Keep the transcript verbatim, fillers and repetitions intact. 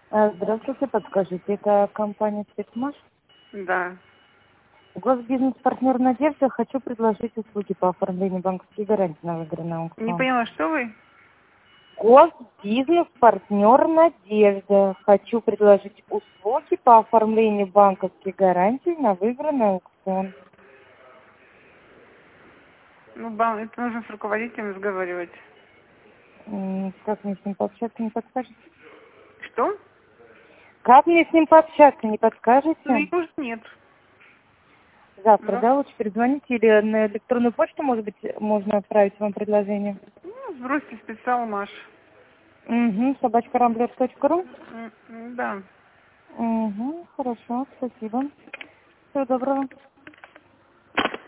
А, Здравствуйте, подскажите, это компания «Спецмаш»? Да. Госбизнес-партнер «Надежда». Хочу предложить услуги по оформлению банковских гарантий на выигранный Не аукцион. поняла, что вы? Госбизнес-партнер «Надежда». Хочу предложить услуги по оформлению банковских гарантий на выигранный аукцион. Ну, бан, это нужно с руководителем разговаривать. М, Как мне с ним пообщаться, не подскажете? Что? Как мне с ним пообщаться, не Ну, подскажете? их уже нет. Завтра, Ну, да, лучше перезвоните или на электронную почту, может быть, можно отправить вам предложение? ну, сбросьте специал, Маш. Угу, собачка рамблер точка ру. М, м, Да. Угу, хорошо, спасибо. Всего доброго.